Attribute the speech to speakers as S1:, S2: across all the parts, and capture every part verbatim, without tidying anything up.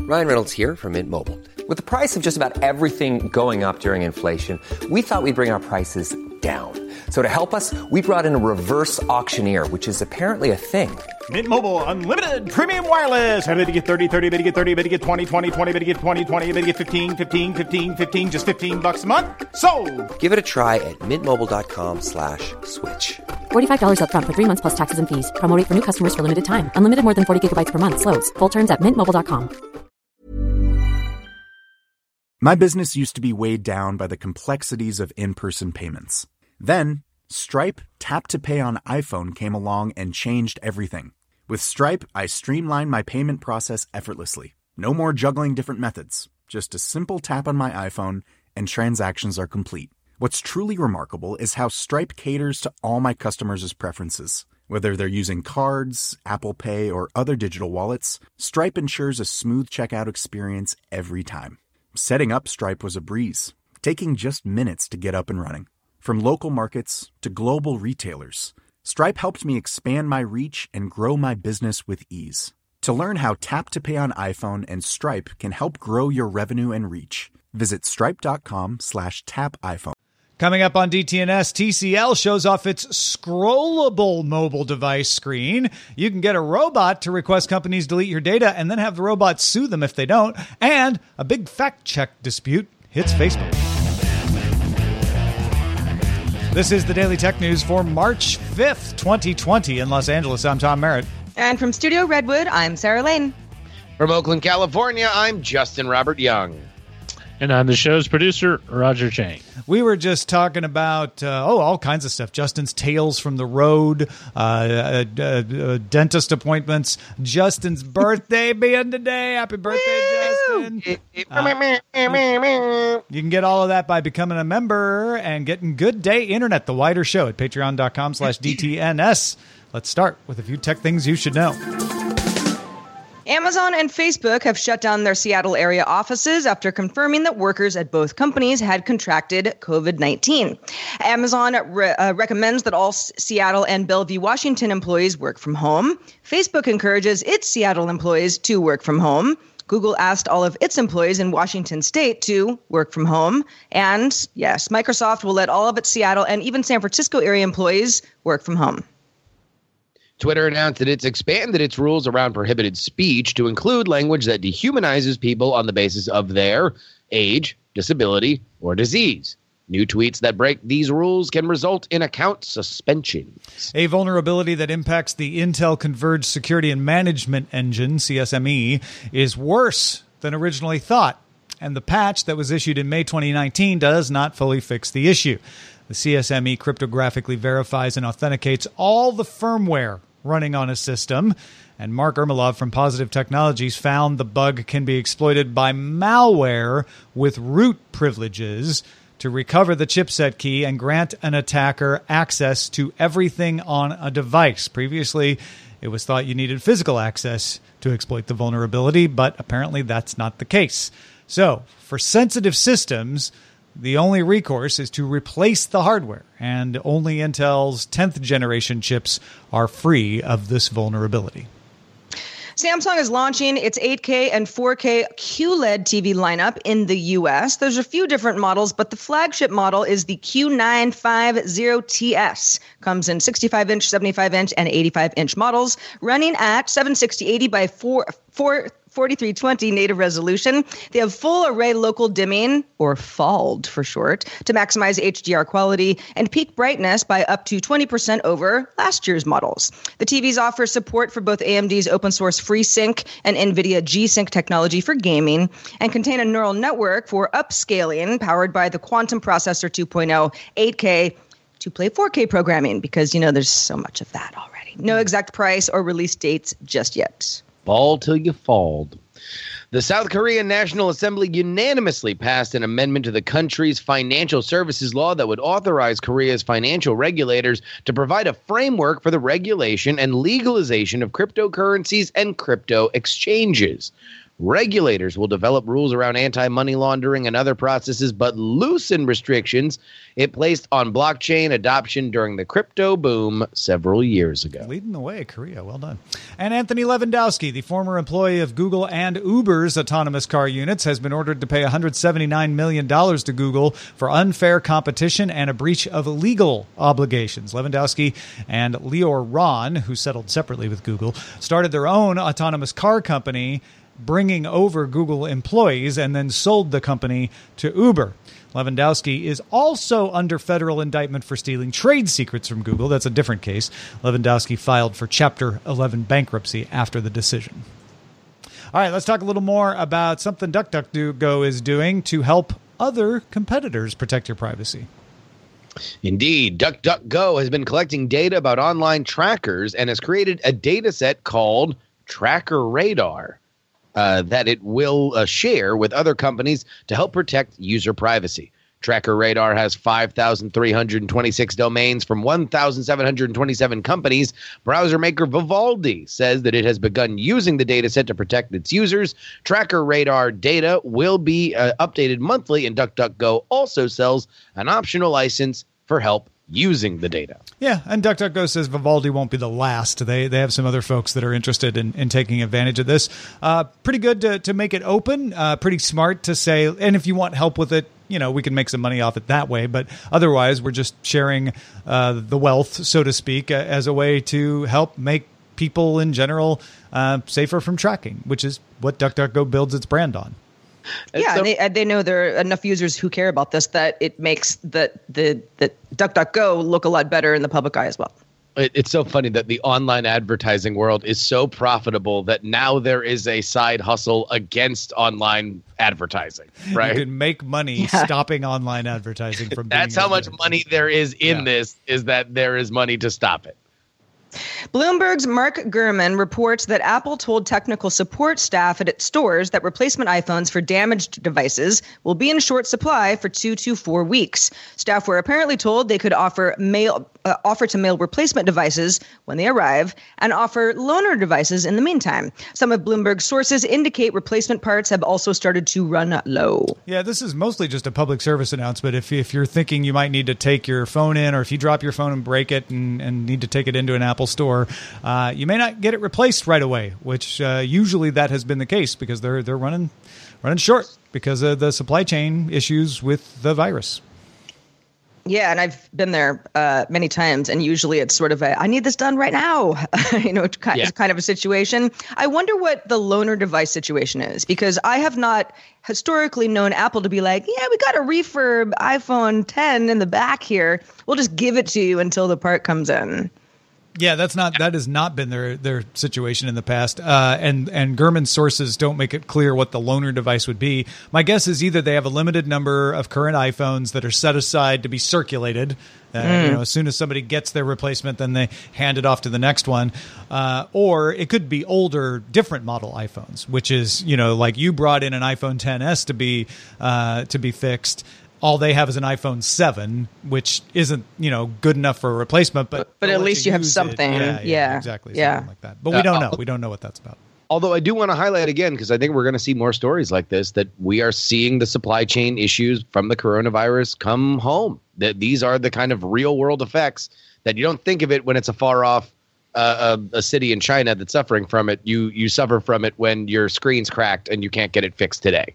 S1: Ryan Reynolds here from Mint Mobile. With the price of just about everything going up during inflation, we thought we'd bring our prices down. So to help us, we brought in a reverse auctioneer, which is apparently a thing.
S2: Mint Mobile Unlimited Premium Wireless. How to get thirty, thirty, how to get thirty, how to get twenty, twenty, twenty, how to get twenty, twenty, how to get fifteen, fifteen, fifteen, fifteen, just fifteen bucks a month? Sold!
S1: Give it a try at mintmobile.com slash switch.
S3: forty-five dollars up front for three months plus taxes and fees. Promo rate for new customers for limited time. Unlimited more than forty gigabytes per month. Slows full terms at mint mobile dot com.
S4: My business used to be weighed down by the complexities of in-person payments. Then, Stripe Tap to Pay on iPhone came along and changed everything. With Stripe, I streamlined my payment process effortlessly. No more juggling different methods. Just a simple tap on my iPhone and transactions are complete. What's truly remarkable is how Stripe caters to all my customers' preferences. Whether they're using cards, Apple Pay, or other digital wallets, Stripe ensures a smooth checkout experience every time. Setting up Stripe was a breeze, taking just minutes to get up and running. From local markets to global retailers, Stripe helped me expand my reach and grow my business with ease. To learn how Tap to Pay on iPhone and Stripe can help grow your revenue and reach, visit stripe.com slash tap iPhone.
S5: Coming up on D T N S, T C L shows off its scrollable mobile device screen. You can get a robot to request companies delete your data and then have the robot sue them if they don't. And a big fact-check dispute hits Facebook. This is the Daily Tech News for March fifth, twenty twenty in Los Angeles. I'm Tom Merritt.
S6: And from Studio Redwood, I'm Sarah Lane.
S7: From Oakland, California, I'm Justin Robert Young.
S8: And I'm the show's producer, Roger Chang.
S5: We were just talking about, uh, oh, all kinds of stuff. Justin's Tales from the Road, uh, uh, uh, uh, dentist appointments, Justin's birthday being today. Happy birthday, Justin. Uh, you can get all of that by becoming a member and getting Good Day Internet, the wider show at patreon.com slash DTNS. Let's start with a few tech things you should know.
S6: Amazon and Facebook have shut down their Seattle area offices after confirming that workers at both companies had contracted covid nineteen. Amazon re- uh, recommends that all S- Seattle and Bellevue, Washington employees work from home. Facebook encourages its Seattle employees to work from home. Google asked all of its employees in Washington state to work from home. And yes, Microsoft will let all of its Seattle and even San Francisco area employees work from home.
S7: Twitter announced that it's expanded its rules around prohibited speech to include language that dehumanizes people on the basis of their age, disability, or disease. New tweets that break these rules can result in account suspensions.
S5: A vulnerability that impacts the Intel Converged Security and Management Engine, C S M E, is worse than originally thought. And the patch that was issued in May twenty nineteen does not fully fix the issue. The C S M E cryptographically verifies and authenticates all the firmware running on a system. And Mark Ermolov from Positive Technologies found the bug can be exploited by malware with root privileges to recover the chipset key and grant an attacker access to everything on a device. Previously, it was thought you needed physical access to exploit the vulnerability, but apparently that's not the case. So, for sensitive systems, the only recourse is to replace the hardware, and only Intel's tenth generation chips are free of this vulnerability.
S6: Samsung is launching its eight K and four K Q L E D T V lineup in the U S. There's a few different models, but the flagship model is the Q nine fifty T S. Comes in sixty-five inch, seventy-five inch, and eighty-five inch models, running at seven sixty eighty by four forty-three twenty native resolution. They have full array local dimming, or F A L D for short, to maximize H D R quality and peak brightness by up to twenty percent over last year's models. The T Vs offer support for both A M D's open source FreeSync and NVIDIA G-Sync technology for gaming, and contain a neural network for upscaling powered by the Quantum Processor two point oh eight K to play four K programming, because, you know, there's so much of that already. No exact price or release dates just yet.
S7: Fall till you falled. The South Korean National Assembly unanimously passed an amendment to the country's financial services law that would authorize Korea's financial regulators to provide a framework for the regulation and legalization of cryptocurrencies and crypto exchanges. Regulators will develop rules around anti-money laundering and other processes, but loosen restrictions it placed on blockchain adoption during the crypto boom several years ago.
S5: Leading the way, Korea. Well done. And Anthony Lewandowski, the former employee of Google and Uber's autonomous car units, has been ordered to pay one hundred seventy-nine million dollars to Google for unfair competition and a breach of legal obligations. Lewandowski and Lior Ron, who settled separately with Google, started their own autonomous car company, bringing over Google employees, and then sold the company to Uber. Lewandowski is also under federal indictment for stealing trade secrets from Google. That's a different case. Lewandowski filed for Chapter eleven bankruptcy after the decision. All right, let's talk a little more about something DuckDuckGo is doing to help other competitors protect your privacy.
S7: Indeed, DuckDuckGo has been collecting data about online trackers and has created a data set called Tracker Radar. Uh, that it will uh, share with other companies to help protect user privacy. Tracker Radar has five thousand three hundred twenty-six domains from one thousand seven hundred twenty-seven companies. Browser maker Vivaldi says that it has begun using the data set to protect its users. Tracker Radar data will be uh, updated monthly, and DuckDuckGo also sells an optional license for help using the data.
S5: Yeah, and DuckDuckGo says Vivaldi won't be the last. They they have some other folks that are interested in, in taking advantage of this. Uh, pretty good to, to make it open, uh, pretty smart to say, and if you want help with it, you know, we can make some money off it that way. But otherwise, we're just sharing uh, the wealth, so to speak, uh, as a way to help make people in general uh, safer from tracking, which is what DuckDuckGo builds its brand on.
S6: Yeah,
S7: so,
S6: they they know there are enough users who care about this that it makes the the the DuckDuckGo look a lot better in the public eye as well.
S7: It, it's so funny that the online advertising world is so profitable that now there is a side hustle against online advertising. Right?
S5: You can make money
S6: Yeah.
S5: stopping online advertising from.
S7: That's
S5: being
S7: how much
S5: advertised.
S7: money there is in
S5: Yeah.
S7: this, is that there is money to stop it.
S6: Bloomberg's Mark Gurman reports that Apple told technical support staff at its stores that replacement iPhones for damaged devices will be in short supply for two to four weeks. Staff were apparently told they could offer mail uh, offer to mail replacement devices when they arrive and offer loaner devices in the meantime. Some of Bloomberg's sources indicate replacement parts have also started to run low.
S5: Yeah, this is mostly just a public service announcement. If if you're thinking you might need to take your phone in, or if you drop your phone and break it and, and need to take it into an Apple store, uh, you may not get it replaced right away, which uh, usually that has been the case because they're they're running running short because of the supply chain issues with the virus.
S6: Yeah, and I've been there uh, many times, and usually it's sort of a, I need this done right now, you know, it's kind,
S7: Yeah.
S6: it's kind of a situation. I wonder what the loaner device situation is, because I have not historically known Apple to be like, yeah, we got a refurb iPhone ten in the back here. We'll just give it to you until the part comes in.
S5: Yeah, that's not that has not been their their situation in the past, uh, and and Gurman's sources don't make it clear what the loaner device would be. My guess is either they have a limited number of current iPhones that are set aside to be circulated. Uh, mm. You know, as soon as somebody gets their replacement, then they hand it off to the next one, uh, or it could be older, different model iPhones, which is, you know, like you brought in an iPhone X S to be uh, to be fixed. All they have is an iPhone seven, which isn't, you know, good enough for a replacement, but
S6: But, but at least you have
S5: use it.
S6: something.
S5: Yeah, yeah,
S6: Yeah,
S5: exactly,
S6: yeah.
S5: something like that. But we don't know. We don't know what that's about.
S7: Although I do want to highlight again, because I think we're going to see more stories like this, that we are seeing the supply chain issues from the coronavirus come home. That these are the kind of real world effects that you don't think of it when it's a far off uh, a, a city in China that's suffering from it. You you suffer from it when your screen's cracked and you can't get it fixed today.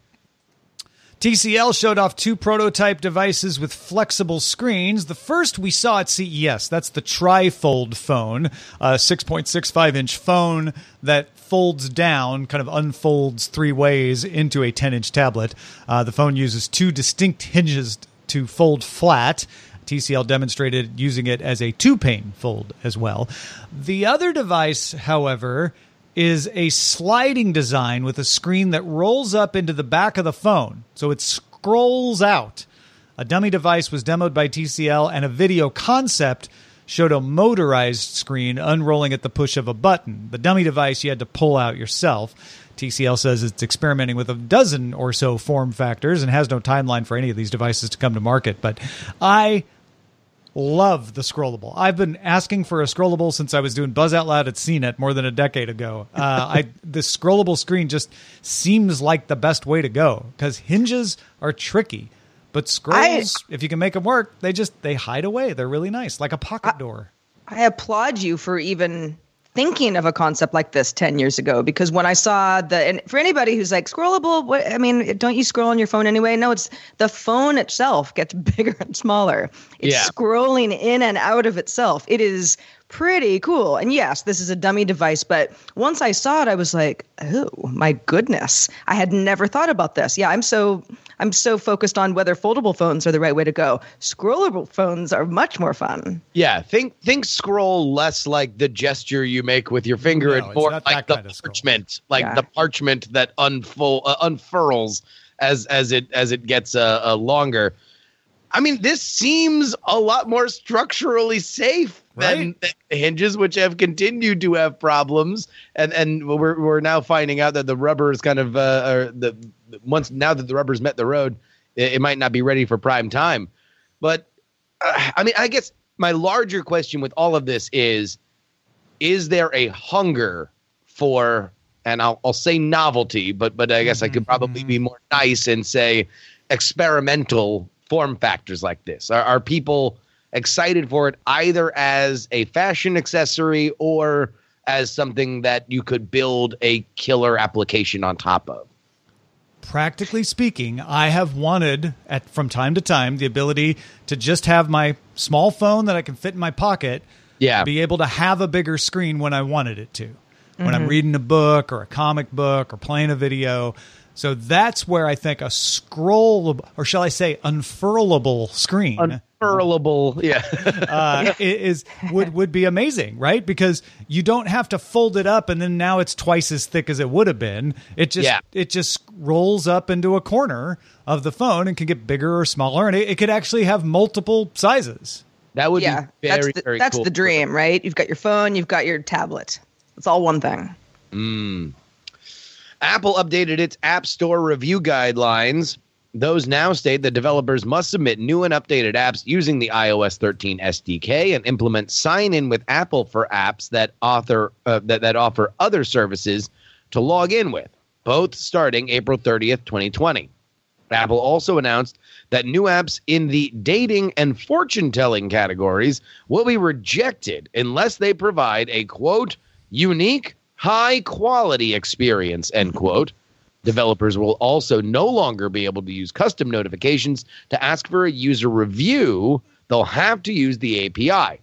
S5: T C L showed off two prototype devices with flexible screens. The first we saw at C E S. That's the Trifold phone, a six point six five inch phone that folds down, kind of unfolds three ways into a ten inch tablet. Uh, the phone uses two distinct hinges to fold flat. T C L demonstrated using it as a two-pane fold as well. The other device, however, is a sliding design with a screen that rolls up into the back of the phone, so it scrolls out. A dummy device was demoed by T C L, and a video concept showed a motorized screen unrolling at the push of a button. The dummy device you had to pull out yourself. T C L says it's experimenting with a dozen or so form factors and has no timeline for any of these devices to come to market. But I love the scrollable. I've been asking for a scrollable since I was doing Buzz Out Loud at C net more than a decade ago. Uh, I the scrollable screen just seems like the best way to go because hinges are tricky, but scrolls, I, if you can make them work, they just they hide away. They're really nice, like a pocket
S6: I,
S5: door.
S6: I applaud you for even thinking of a concept like this ten years ago, because when I saw the, and for anybody who's like scrollable, what, I mean, don't you scroll on your phone anyway? No, it's the phone itself gets bigger and smaller. It's yeah. scrolling in and out of itself. It is pretty cool. And yes, this is a dummy device, but once I saw it, I was like, oh my goodness, I had never thought about this. Yeah, I'm so I'm so focused on whether foldable phones are the right way to go. Scrollable phones are much more fun.
S7: Yeah, think think scroll less like the gesture you make with your finger no, and more like the parchment, like yeah. the parchment that unfold uh, unfurls as as it as it gets uh, uh, longer. I mean, this seems a lot more structurally safe right? than, than hinges, which have continued to have problems, and and we're we're now finding out that the rubber is kind of uh, or the once now that the rubber's met the road, it, it might not be ready for prime time. But uh, I mean, I guess my larger question with all of this is: is there a hunger for, and I'll I'll say novelty, but but I guess I could probably be more nice and say experimental form factors like this? Are, are people excited for it either as a fashion accessory or as something that you could build a killer application on top of?
S5: Practically speaking, I have wanted at from time to time the ability to just have my small phone that I can fit in my pocket, yeah. be able to have a bigger screen when I wanted it to. Mm-hmm. When I'm reading a book or a comic book or playing a video. So that's where I think a scrollable, or shall I say unfurlable screen.
S7: Unfurlable, yeah.
S5: uh, is would, would be amazing, right? Because you don't have to fold it up and then now it's twice as thick as it would have been. It just yeah. it just rolls up into a corner of the phone and can get bigger or smaller, and it, it could actually have multiple sizes.
S7: That would
S6: yeah,
S7: be very,
S6: that's the,
S7: very
S6: that's
S7: cool.
S6: the dream, right? You've got your phone, you've got your tablet. It's all one thing.
S7: Mm. Apple updated its App Store review guidelines. Those now state that developers must submit new and updated apps using the i O S thirteen S D K and implement sign-in with Apple for apps that author uh, that, that offer other services to log in with, both starting April thirtieth, twenty twenty. Apple also announced that new apps in the dating and fortune-telling categories will be rejected unless they provide a, quote, unique, high-quality experience, end quote. Developers will also no longer be able to use custom notifications to ask for a user review. They'll have to use the A P I.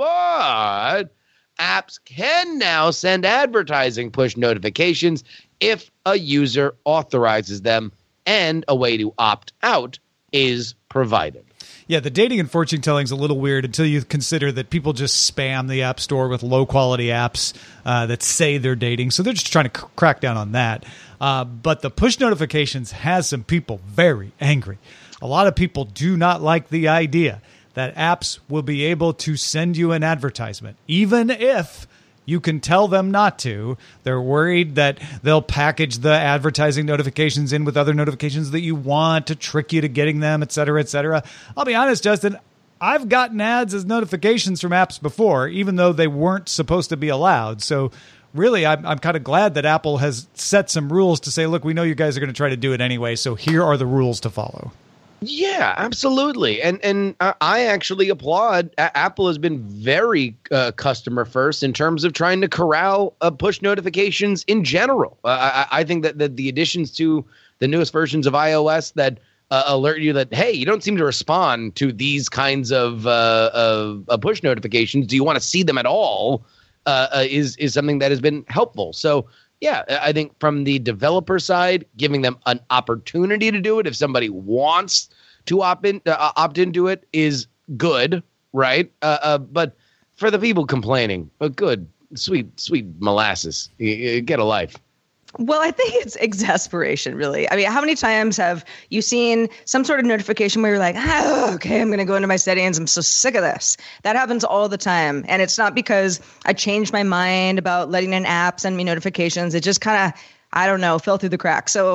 S7: But apps can now send advertising push notifications if a user authorizes them, and a way to opt out is provided.
S5: Yeah, the dating and fortune telling is a little weird until you consider that people just spam the App Store with low-quality apps uh, that say they're dating. So they're just trying to c- crack down on that. Uh, but the push notifications has some people very angry. A lot of people do not like the idea that apps will be able to send you an advertisement, even if you can tell them not to. They're worried that they'll package the advertising notifications in with other notifications that you want to trick you to getting them, et cetera, et cetera. I'll be honest, Justin, I've gotten ads as notifications from apps before, even though they weren't supposed to be allowed. So really, I'm, I'm kind of glad that Apple has set some rules to say, look, we know you guys are going to try to do it anyway, so here are the rules to follow.
S7: Yeah, absolutely. And and I actually applaud. Apple has been very uh, customer first in terms of trying to corral uh, push notifications in general. Uh, I, I think that, that the additions to the newest versions of iOS that uh, alert you that, hey, you don't seem to respond to these kinds of, uh, of, of push notifications. Do you want to see them at all? Uh, uh, is, is something that has been helpful. So, yeah, I think from the developer side, giving them an opportunity to do it if somebody wants to opt in, uh, opt into it is good, right? Uh, uh, but for the people complaining, uh, good, sweet, sweet molasses, you, you get a life.
S6: Well, I think it's exasperation, really. I mean, how many times have you seen some sort of notification where you're like, oh, okay, I'm going to go into my settings. I'm so sick of this. That happens all the time. And it's not because I changed my mind about letting an app send me notifications. It just kind of, I don't know, fell through the cracks. So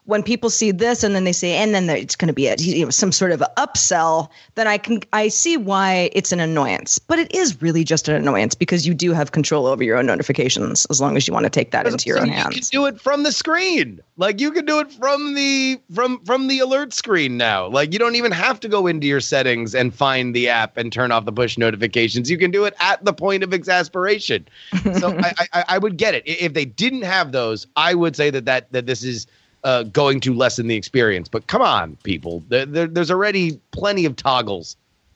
S6: when people see this and then they say, and then it's going to be a, you know, some sort of upsell, then I can I see why it's an annoyance. But it is really just an annoyance because you do have control over your own notifications as long as you want to take that into your own hands.
S7: You can do it from the screen. Like you can do it from the from from the alert screen now. Like you don't even have to go into your settings and find the app and turn off the push notifications. You can do it at the point of exasperation. So I, I I would get it. If they didn't have those, I would say that that, that this is Uh, going to lessen the experience. But come on, people. There, there, there's already plenty of toggles.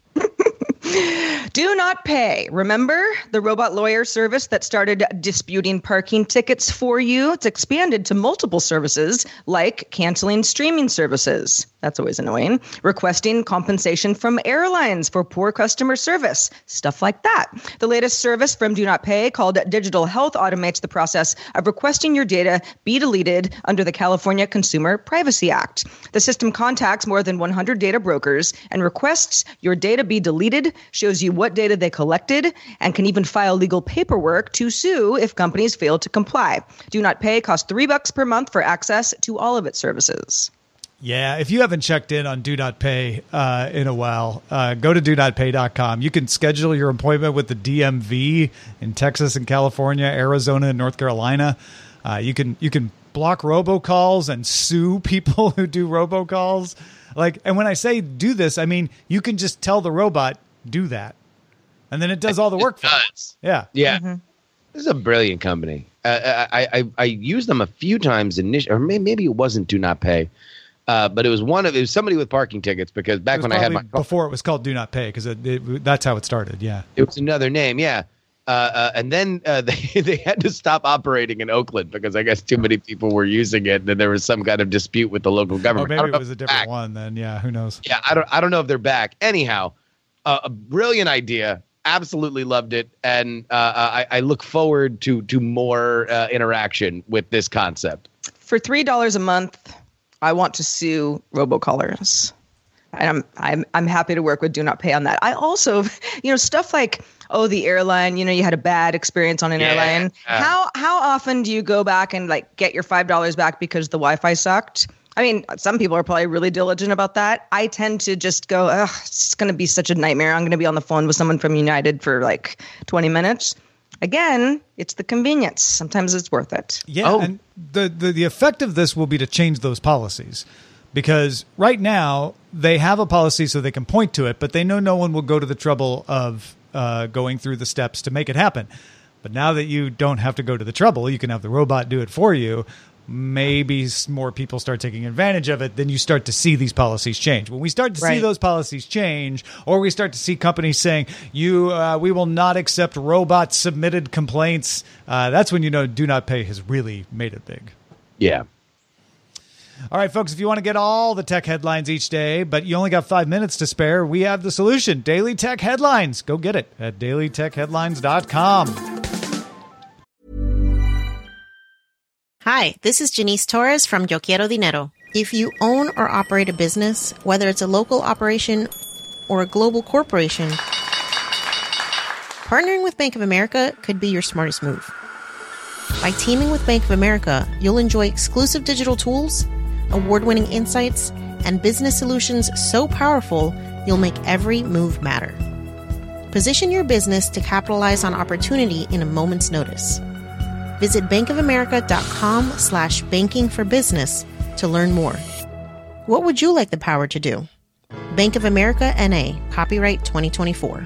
S6: Do not pay. Remember the robot lawyer service that started disputing parking tickets for you? It's expanded to multiple services like canceling streaming services. That's always annoying. Requesting compensation from airlines for poor customer service. Stuff like that. The latest service from Do Not Pay, called Digital Health, automates the process of requesting your data be deleted under the California Consumer Privacy Act. The system contacts more than one hundred data brokers and requests your data be deleted, shows you what data they collected, and can even file legal paperwork to sue if companies fail to comply. Do Not Pay costs three bucks per month for access to all of its services.
S5: Yeah, if you haven't checked in on Do Not Pay uh, in a while, uh, go to do not pay dot com. You can schedule your appointment with the D M V in Texas and California, Arizona and North Carolina. Uh, you can you can block robocalls and sue people who do robocalls. Like, and when I say do this, I mean you can just tell the robot do that, and then it does all the work for you. Yeah,
S7: yeah. Mm-hmm. This is a brilliant company. Uh, I, I I used them a few times initially, or maybe, maybe it wasn't Do Not Pay. Uh, but it was one of it was somebody with parking tickets because back when I had my
S5: before it was called Do Not Pay because it, it, that's how it started. Yeah,
S7: it was another name. Yeah, uh, uh, and then uh, they they had to stop operating in Oakland because I guess too many people were using it. And there was some kind of dispute with the local government.
S5: Oh, maybe it was a different one then. Yeah, who knows?
S7: Yeah, I don't I don't know if they're back. Anyhow, uh, a brilliant idea. Absolutely loved it, and uh, I, I look forward to to more uh, interaction with this concept.
S6: For three dollars a month, I want to sue robocallers. And I'm I'm I'm happy to work with Do Not Pay on that. I also, you know, stuff like, oh, the airline, you know, you had a bad experience on an yeah. airline. How how often do you go back and like get your five dollars back because the Wi-Fi sucked? I mean, some people are probably really diligent about that. I tend to just go, ugh, it's going to be such a nightmare. I'm going to be on the phone with someone from United for like twenty minutes. Again, it's the convenience. Sometimes it's worth it.
S5: Yeah, oh. and the, the, the effect of this will be to change those policies. Because right now, they have a policy so they can point to it, but they know no one will go to the trouble of uh, going through the steps to make it happen. But now that you don't have to go to the trouble, you can have the robot do it for you. Maybe more people start taking advantage of it, then you start to see these policies change. When we start to right. see those policies change, or we start to see companies saying, "You, uh, we will not accept robot-submitted complaints," uh, that's when you know Do Not Pay has really made it big.
S7: Yeah.
S5: All right, folks, if you want to get all the tech headlines each day, but you only got five minutes to spare, we have the solution. Daily Tech Headlines. Go get it at daily tech headlines dot com.
S9: Hi, this is Janice Torres from Yo Quiero Dinero. If you own or operate a business, whether it's a local operation or a global corporation, partnering with Bank of America could be your smartest move. By teaming with Bank of America, you'll enjoy exclusive digital tools, award-winning insights, and business solutions so powerful, you'll make every move matter. Position your business to capitalize on opportunity in a moment's notice. Visit bankofamerica.com slash banking for business to learn more. What would you like the power to do? Bank of America N A, copyright twenty twenty-four.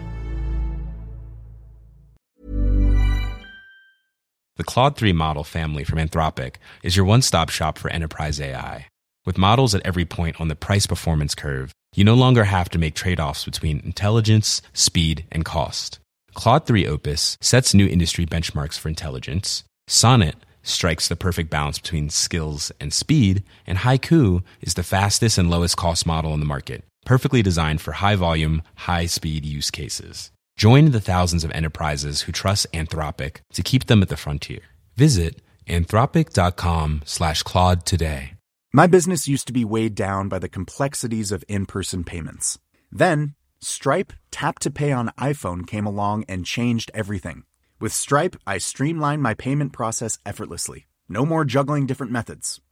S10: The Claude three model family from Anthropic is your one-stop shop for enterprise A I. With models at every point on the price-performance curve, you no longer have to make trade-offs between intelligence, speed, and cost. Claude three Opus sets new industry benchmarks for intelligence. Sonnet strikes the perfect balance between skills and speed, and Haiku is the fastest and lowest cost model in the market, perfectly designed for high-volume, high-speed use cases. Join the thousands of enterprises who trust Anthropic to keep them at the frontier. Visit anthropic.com slash Claude today.
S4: My business used to be weighed down by the complexities of in-person payments. Then, Stripe Tap to Pay on iPhone came along and changed everything. With Stripe, I streamlined my payment process effortlessly. No more juggling different methods.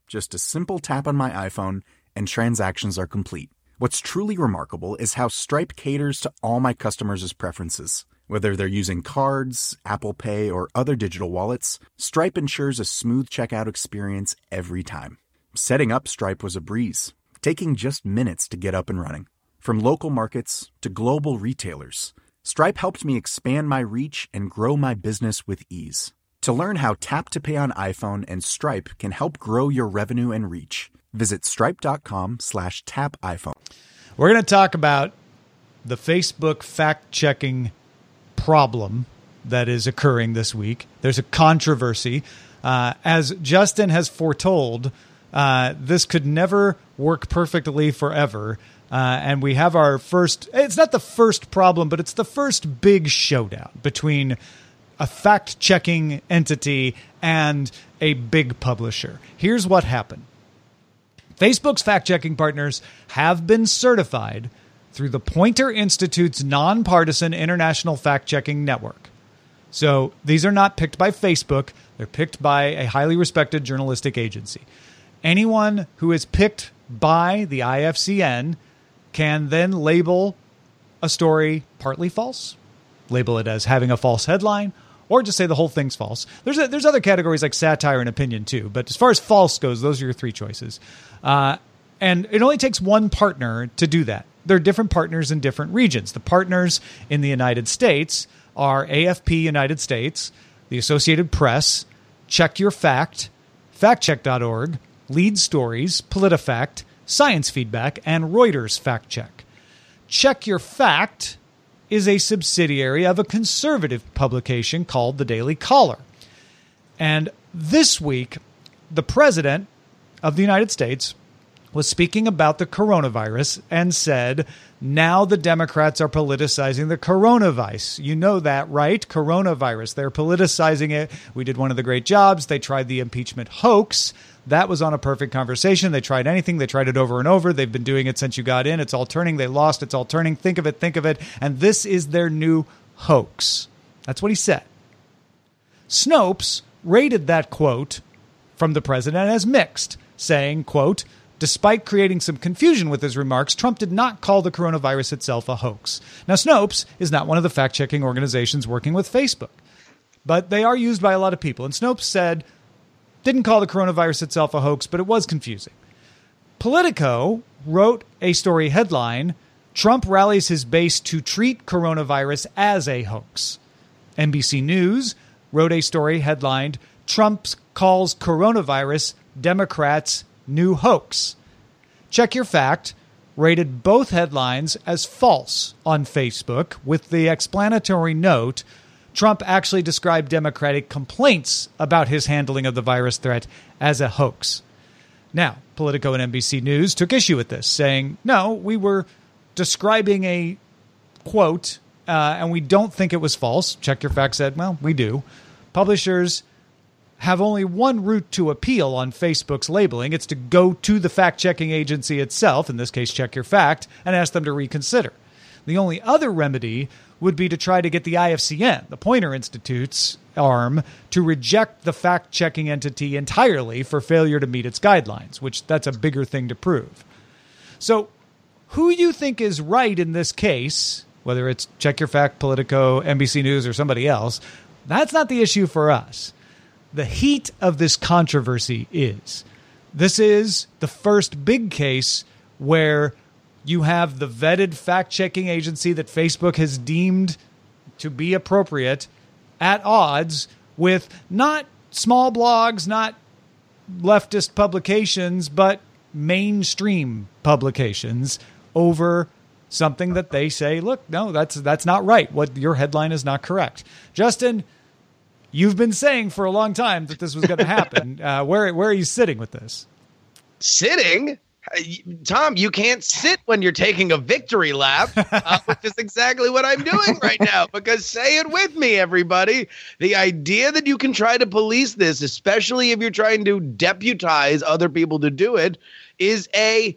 S4: Just a simple tap on my iPhone, and transactions are complete. What's truly remarkable is how Stripe caters to all my customers' preferences. Whether they're using cards, Apple Pay, or other digital wallets, Stripe ensures a smooth checkout experience every time. Setting up Stripe was a breeze, taking just minutes to get up and running. From local markets to global retailers, Stripe helped me expand my reach and grow my business with ease. To learn how Tap to Pay on iPhone and Stripe can help grow your revenue and reach, visit stripe.com slash tap iPhone.
S5: We're going to talk about the Facebook fact-checking problem that is occurring this week. There's a controversy. Uh, as Justin has foretold, uh, this could never work perfectly forever. Uh, and we have our first, it's not the first problem, but it's the first big showdown between a fact-checking entity and a big publisher. Here's what happened. Facebook's fact-checking partners have been certified through the Poynter Institute's nonpartisan international fact-checking network. So these are not picked by Facebook. They're picked by a highly respected journalistic agency. Anyone who is picked by the I F C N can then label a story partly false, label it as having a false headline, or just say the whole thing's false. There's a, there's other categories like satire and opinion too, but as far as false goes, those are your three choices. Uh, and it only takes one partner to do that. There are different partners in different regions. The partners in the United States are A F P United States, the Associated Press, Check Your Fact, fact check dot org, Lead Stories, PolitiFact, Science Feedback, and Reuters Fact Check. Check Your Fact is a subsidiary of a conservative publication called The Daily Caller. And this week, the president of the United States was speaking about the coronavirus and said, now the Democrats are politicizing the coronavirus. You know that, right? Coronavirus. They're politicizing it. We did one of the great jobs. They tried the impeachment hoax. That was on a perfect conversation. They tried anything. They tried it over and over. They've been doing it since you got in. It's all turning. They lost. It's all turning. Think of it. Think of it. And this is their new hoax. That's what he said. Snopes rated that quote from the president as mixed, saying, quote, despite creating some confusion with his remarks, Trump did not call the coronavirus itself a hoax. Now, Snopes is not one of the fact-checking organizations working with Facebook, but they are used by a lot of people. And Snopes said, didn't call the coronavirus itself a hoax, but it was confusing. Politico wrote a story headline, Trump rallies his base to treat coronavirus as a hoax. N B C News wrote a story headlined, Trump calls coronavirus Democrats' new hoax. Check Your Fact rated both headlines as false on Facebook with the explanatory note, Trump actually described Democratic complaints about his handling of the virus threat as a hoax. Now, Politico and N B C News took issue with this, saying, no, we were describing a quote, uh, and we don't think it was false. Check Your Fact said, well, we do. Publishers have only one route to appeal on Facebook's labeling. It's to go to the fact-checking agency itself, in this case, Check Your Fact, and ask them to reconsider. The only other remedy would be to try to get the I F C N, the Poynter Institute's arm, to reject the fact-checking entity entirely for failure to meet its guidelines, which that's a bigger thing to prove. So who you think is right in this case, whether it's Check Your Fact, Politico, N B C News, or somebody else, that's not the issue for us. The heat of this controversy is, this is the first big case where you have the vetted fact-checking agency that Facebook has deemed to be appropriate at odds with not small blogs, not leftist publications, but mainstream publications over something that they say, look, no, that's that's not right. What your headline is not correct. Justin, you've been saying for a long time that this was going to happen. uh, where where are you sitting with this?
S7: Sitting? Tom, you can't sit when you're taking a victory lap, uh, which is exactly what I'm doing right now, because say it with me, everybody. The idea that you can try to police this, especially if you're trying to deputize other people to do it, is a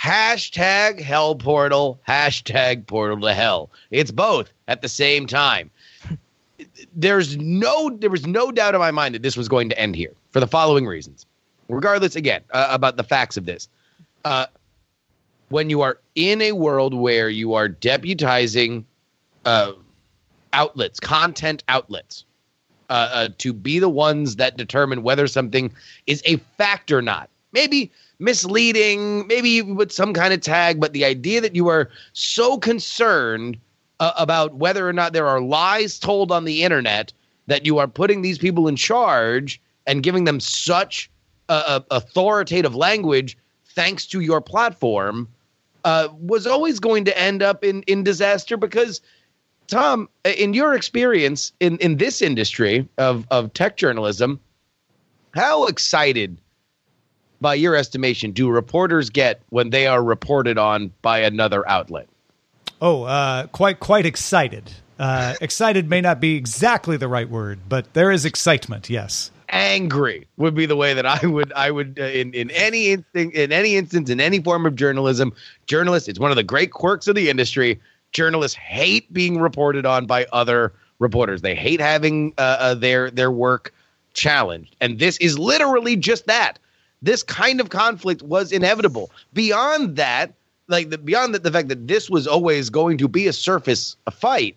S7: hashtag hell portal, hashtag portal to hell. It's both at the same time. There's no, there was no doubt in my mind that this was going to end here for the following reasons. regardless, again, uh, about the facts of this, uh, when you are in a world where you are deputizing uh, outlets, content outlets, uh, uh, to be the ones that determine whether something is a fact or not, maybe misleading, maybe with some kind of tag, but the idea that you are so concerned uh, about whether or not there are lies told on the internet that you are putting these people in charge and giving them such uh, authoritative language thanks to your platform uh, was always going to end up in, in disaster because, Tom, in your experience in, in this industry of, of tech journalism, how excited, by your estimation, do reporters get when they are reported on by another outlet?
S5: Oh, uh, quite quite excited. Uh, excited may not be exactly the right word, but there is excitement. Yes,
S7: angry would be the way that I would I would uh, in in any instinct, in any instance in any form of journalism. Journalists, it's one of the great quirks of the industry. Journalists hate being reported on by other reporters. They hate having uh, uh, their their work challenged, and this is literally just that. This kind of conflict was inevitable. Beyond that, like the, beyond the, the fact that this was always going to be a surface a fight,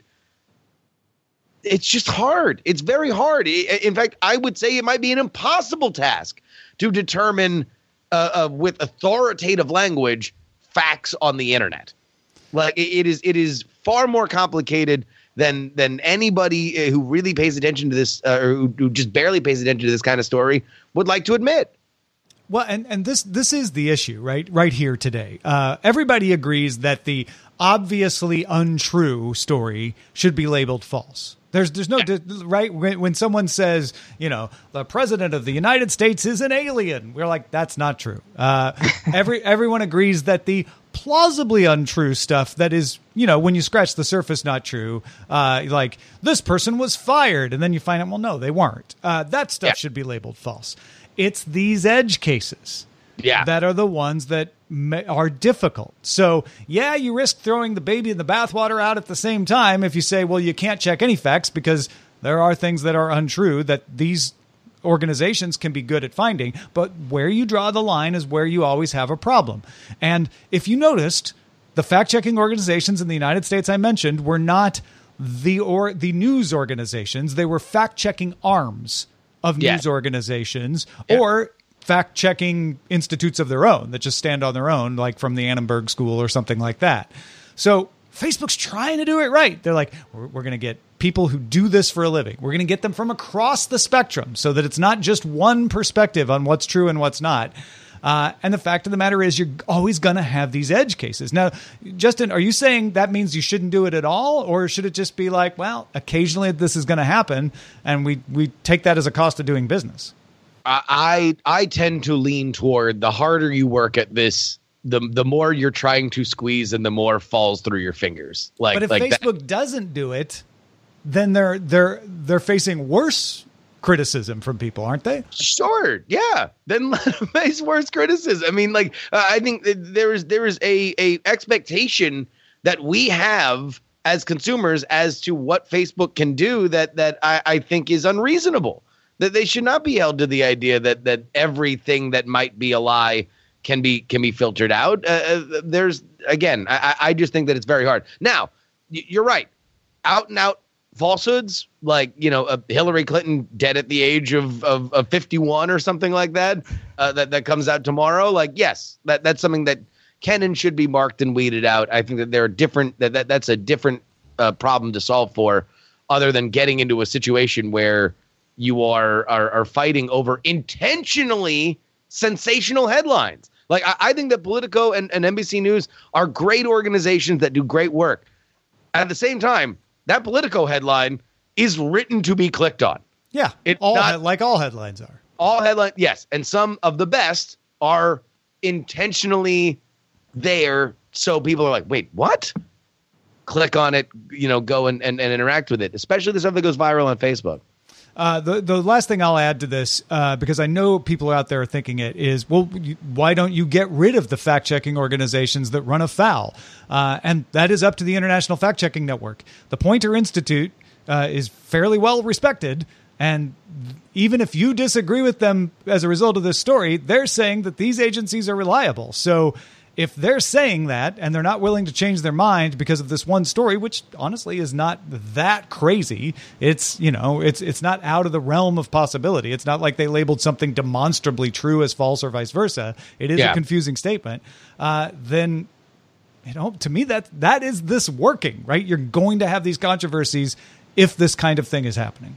S7: it's just hard. It's very hard. In fact, I would say it might be an impossible task to determine uh, uh, with authoritative language facts on the internet. Like it is, it is far more complicated than than anybody who really pays attention to this, uh, or who, who just barely pays attention to this kind of story would like to admit.
S5: Well, and, and this this is the issue, right? Right here today. Uh, everybody agrees that the obviously untrue story should be labeled false. There's there's no right when, when someone says, you know, the president of the United States is an alien. We're like, that's not true. Uh, every everyone agrees that the plausibly untrue stuff that is, you know, when you scratch the surface, not true. Uh, like this person was fired, and then you find out, well, no, they weren't. Uh, that stuff yeah. should be labeled false. It's these edge cases yeah. that are the ones that may, are difficult. So, yeah, you risk throwing the baby and the bathwater out at the same time if you say, well, you can't check any facts because there are things that are untrue that these organizations can be good at finding. But where you draw the line is where you always have a problem. And if you noticed, the fact-checking organizations in the United States I mentioned were not the or the news organizations. They were fact-checking arms of yeah. news organizations yeah. or fact-checking institutes of their own that just stand on their own, like from the Annenberg School or something like that. So Facebook's trying to do it right. They're like, we're, we're going to get people who do this for a living. We're going to get them from across the spectrum so that it's not just one perspective on what's true and what's not. Uh, and the fact of the matter is you're always going to have these edge cases. Now, Justin, are you saying that means you shouldn't do it at all? Or should it just be like, well, occasionally this is going to happen and we, we take that as a cost of doing business?
S7: I I tend to lean toward the harder you work at this, the the more you're trying to squeeze and the more falls through your fingers. Like,
S5: but if
S7: like
S5: Facebook
S7: that,
S5: doesn't do it, then they're they're they're facing worse criticism from people, aren't they?
S7: Sure, yeah. Then face worse criticism. I mean, like uh, I think there is there is a a expectation that we have as consumers as to what Facebook can do that that I, I think is unreasonable. That they should not be held to the idea that that everything that might be a lie can be can be filtered out. Uh, there's again, I, I just think that it's very hard. Now, you're right. Out and out falsehoods, like, you know, uh, Hillary Clinton dead at the age of, of, of fifty-one or something like that, uh, that, that comes out tomorrow. Like, yes, that, that's something that can and should be marked and weeded out. I think that there are different, that, that that's a different uh, problem to solve for, other than getting into a situation where you are, are, are fighting over intentionally sensational headlines. Like, I, I think that Politico and, and N B C News are great organizations that do great work. At the same time, that Politico headline is written to be clicked on.
S5: Yeah,
S7: it's
S5: all
S7: not,
S5: like all headlines are.
S7: All headlines, yes. And some of the best are intentionally there so people are like, wait, what? Click on it, you know, go and, and, and interact with it, especially the stuff that goes viral on Facebook.
S5: Uh, the the last thing I'll add to this, uh, because I know people out there are thinking it, is, well, you, why don't you get rid of the fact-checking organizations that run afoul? Uh, and that is up to the International Fact-Checking Network. The Poynter Institute uh, is fairly well respected, And even if you disagree with them as a result of this story, they're saying that these agencies are reliable. So if they're saying that and they're not willing to change their mind because of this one story, which honestly is not that crazy, it's, you know, it's it's not out of the realm of possibility. It's not like they labeled something demonstrably true as false or vice versa. It is
S7: Yeah.
S5: a confusing statement. Uh, then, you know, to me, that that is this working, right? You're going to have these controversies if this kind of thing is happening.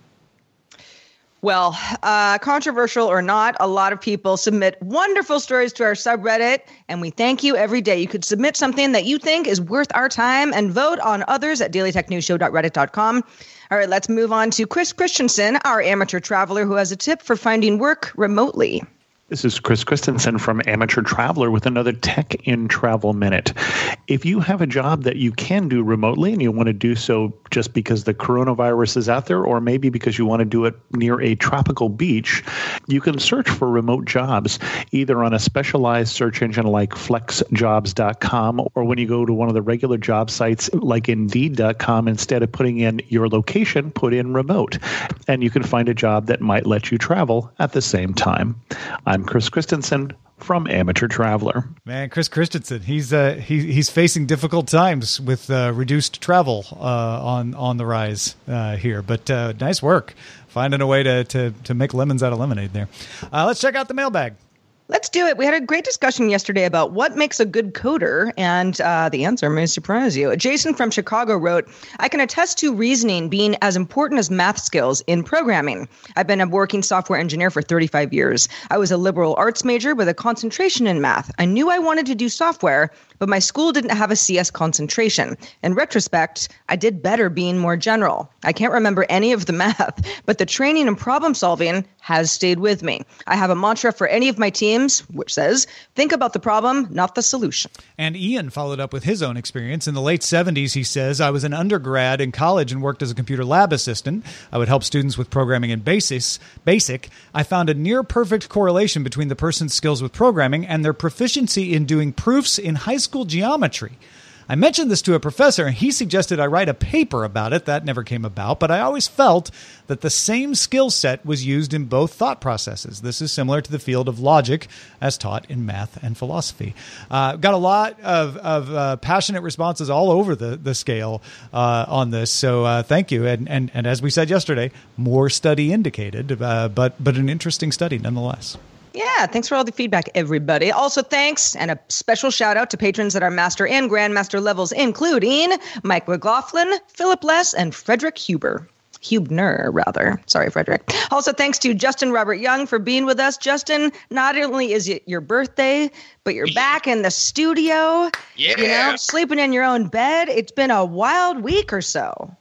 S6: Well, uh, controversial or not, a lot of people submit wonderful stories to our subreddit, and we thank you every day. You could submit something that you think is worth our time and vote on others at daily tech news show dot reddit dot com. All right, let's move on to Chris Christensen, our amateur traveler who has a tip for finding work remotely.
S11: This is Chris Christensen from Amateur Traveler with another Tech in Travel Minute. If you have a job that you can do remotely and you want to do so just because the coronavirus is out there, or maybe because you want to do it near a tropical beach, you can search for remote jobs either on a specialized search engine like flex jobs dot com, or when you go to one of the regular job sites like indeed dot com, instead of putting in your location, put in remote. And you can find a job that might let you travel at the same time. I'm Chris Christensen from Amateur Traveler.
S5: Man, Chris Christensen, he's uh, he, he's facing difficult times with uh, reduced travel uh, on on the rise uh, here. But uh, nice work finding a way to, to, to make lemons out of lemonade there. Uh, let's check out the mailbag.
S6: Let's do it. We had a great discussion yesterday about what makes a good coder, and uh, the answer may surprise you. Jason from Chicago wrote, I can attest to reasoning being as important as math skills in programming. I've been a working software engineer for thirty-five years. I was a liberal arts major with a concentration in math. I knew I wanted to do software, but my school didn't have a C S concentration. In retrospect, I did better being more general. I can't remember any of the math, but the training and problem solving has stayed with me. I have a mantra for any of my teams, which says, think about the problem, not the solution.
S5: And Ian followed up with his own experience. In the late seventies, he says, I was an undergrad in college and worked as a computer lab assistant. I would help students with programming in basis, BASIC. I found a near-perfect correlation between the person's skills with programming and their proficiency in doing proofs in high school geometry. I mentioned this to a professor, and he suggested I write a paper about it. That never came about, but I always felt that the same skill set was used in both thought processes. This is similar to the field of logic as taught in math and philosophy. Uh, got a lot of, of uh, passionate responses all over the, the scale uh, on this, so uh, thank you. And, and, and as we said yesterday, more study indicated, uh, but, but an interesting study nonetheless.
S6: Yeah, thanks for all the feedback, everybody. Also, thanks and a special shout out to patrons at our master and grandmaster levels, including Mike McLaughlin, Philip Less, and Frederick Huber. Hubner, rather. Sorry, Frederick. Also, thanks to Justin Robert Young for being with us. Justin, not only is it your birthday, but you're back in the studio.
S7: Yeah.
S6: You know, sleeping in your own bed. It's been a wild week or so.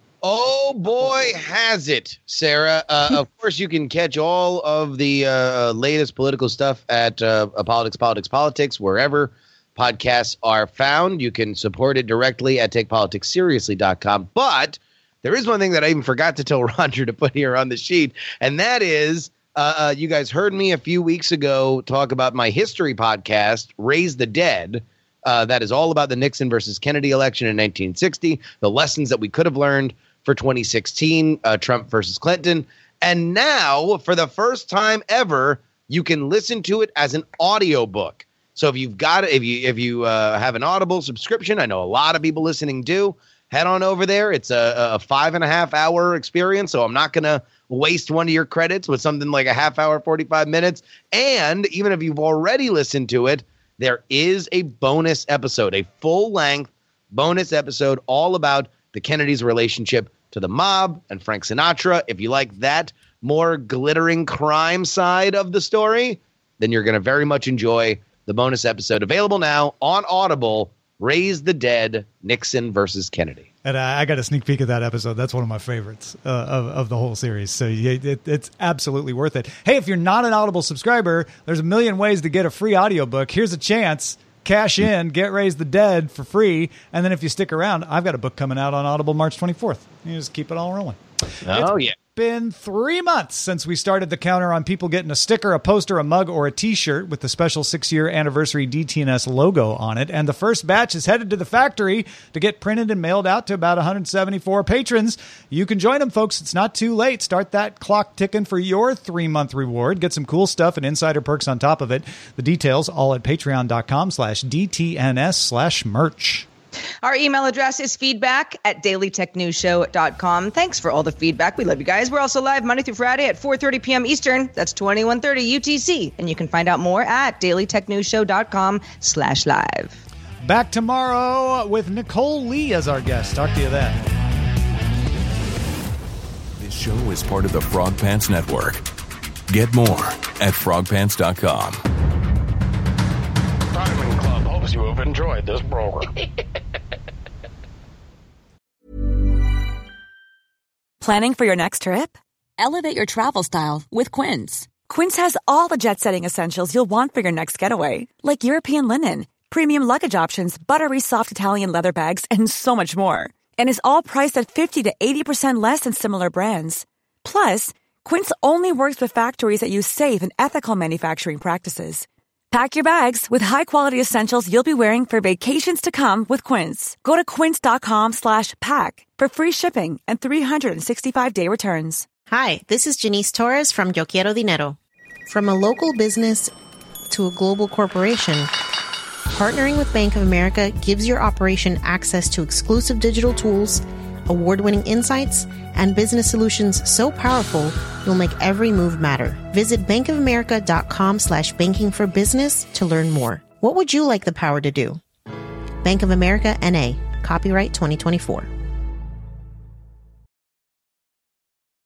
S7: Oh, boy, has it, Sarah. Uh, of course, you can catch all of the uh, latest political stuff at uh, Politics, Politics, Politics, wherever podcasts are found. You can support it directly at take politics seriously dot com. But there is one thing that I even forgot to tell Roger to put here on the sheet, and that is uh, uh, you guys heard me a few weeks ago talk about my history podcast, Raise the Dead. Uh, that is all about the Nixon versus Kennedy election in nineteen sixty, the lessons that we could have learned for twenty sixteen, uh, Trump versus Clinton. And now, for the first time ever, you can listen to it as an audiobook. So if you've got if you if you uh, have an Audible subscription, I know a lot of people listening do, head on over there. It's a, a five and a half hour experience, so I'm not going to waste one of your credits with something like a half hour, forty-five minutes. And even if you've already listened to it, there is a bonus episode, a full-length bonus episode all about the Kennedys' relationship to the mob and Frank Sinatra. If you like that more glittering crime side of the story, then you're going to very much enjoy the bonus episode. Available now on Audible, Raise the Dead, Nixon versus Kennedy.
S5: And uh, I got a sneak peek of that episode. That's one of my favorites uh, of, of the whole series. So yeah, it, it's absolutely worth it. Hey, if you're not an Audible subscriber, there's a million ways to get a free audiobook. Here's a chance. Cash in, get Raise the Dead for free. And then if you stick around, I've got a book coming out on Audible March twenty-fourth. You just keep it all rolling.
S7: Oh,
S5: it's
S7: yeah.
S5: been three months since we started the counter on people getting a sticker, a poster, a mug, or a t-shirt with the special six-year anniversary D T N S logo on it. And the first batch is headed to the factory to get printed and mailed out to about one hundred seventy-four patrons. You can join them, folks. It's not too late. Start that clock ticking for your three-month reward. Get some cool stuff and insider perks on top of it. The details all at patreon.com slash DTNS slash merch.
S6: Our email address is feedback at daily tech news show dot com. Thanks for all the feedback. We love you guys. We're also live Monday through Friday at four thirty p.m. Eastern. That's twenty-one thirty U T C. And you can find out more at daily tech news show dot com slash live.
S5: Back tomorrow with Nicole Lee as our guest. Talk to you then.
S12: This show is part of the Frog Pants Network. Get more at frog pants dot com.
S13: Diamond Club hopes you have enjoyed this program.
S14: Planning for your next trip? Elevate your travel style with Quince. Quince has all the jet-setting essentials you'll want for your next getaway, like European linen, premium luggage options, buttery soft Italian leather bags, and so much more. And is all priced at fifty to eighty percent less than similar brands. Plus, Quince only works with factories that use safe and ethical manufacturing practices. Pack your bags with high-quality essentials you'll be wearing for vacations to come with Quince. Go to quince.com slash pack for free shipping and three sixty-five day returns.
S9: Hi, this is Janice Torres from Yo Quiero Dinero. From a local business to a global corporation, partnering with Bank of America gives your operation access to exclusive digital tools, award-winning insights, and business solutions so powerful you'll make every move matter. Visit bankofamerica.com slash banking for business to learn more. What would you like the power to do? Bank of America N A. Copyright twenty twenty-four.